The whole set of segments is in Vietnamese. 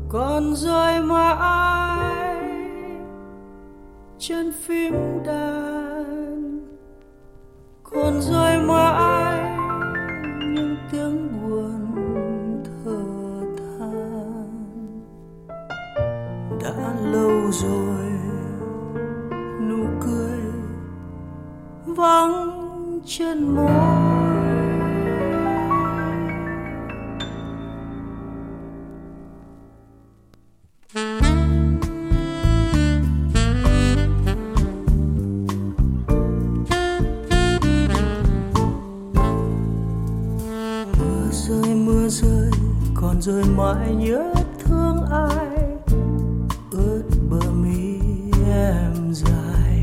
còn rơi mãi trên phím đàn, còn rơi mãi những tiếng buồn thở than. Đã lâu rồi nụ cười vắng trên môi. Mưa rơi còn rơi mãi nhớ thương ai, ướt bờ mi em dài.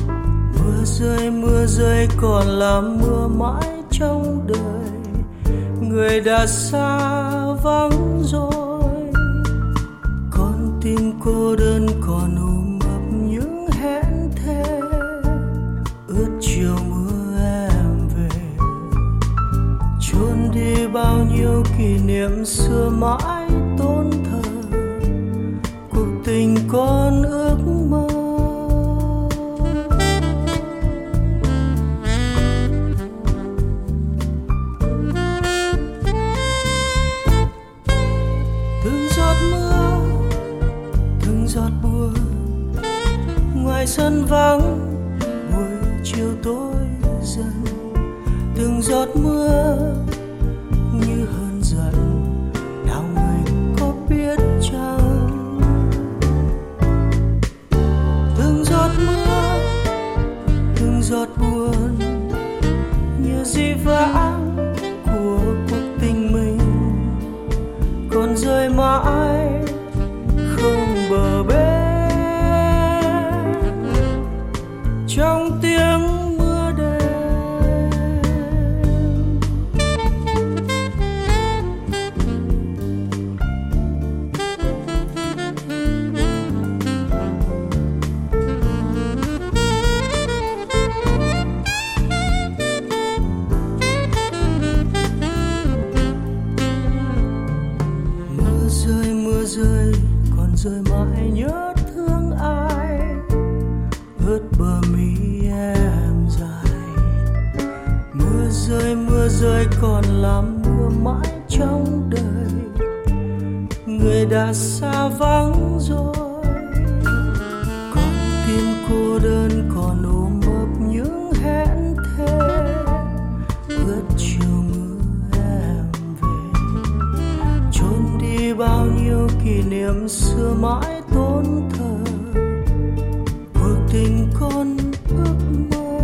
Mưa rơi còn làm mưa mãi trong đời, người đã xa vắng rồi. Con tim cô đơn còn ôm ấp những hẹn thề, ướt chiều mưa em về, chôn đi bao nhiêu kỷ niệm xưa mãi tôn thờ cuộc tình con ước mơ. Từng giọt mưa, từng giọt buồn, ngoài sân vắng buổi chiều tối dần. Từng giọt mưa như hờn giận, nào người có biết chăng? Từng giọt mưa, từng giọt buồn, như dĩ vãng của cuộc tình mình, còn rơi mãi không bờ bến trong tiếng mưa đêm. Mưa rơi còn rơi mãi nhớ thương ai, ướt bờ mi em dài. Mưa rơi còn làm mưa mãi trong đời, người đã xa vắng rồi. Con tim cô đơn còn ôm ấp những hẹn thề, ướt chiều mưa em về, chôn đi bao nhiêu kỷ niệm xưa mãi tôn thờ cuộc tình con ước mơ.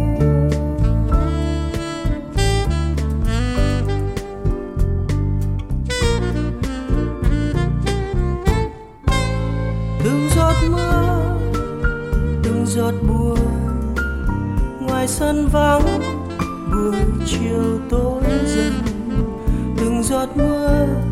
Từng giọt mưa, từng giọt buồn, ngoài sân vắng buổi chiều tối dần. Từng giọt mưa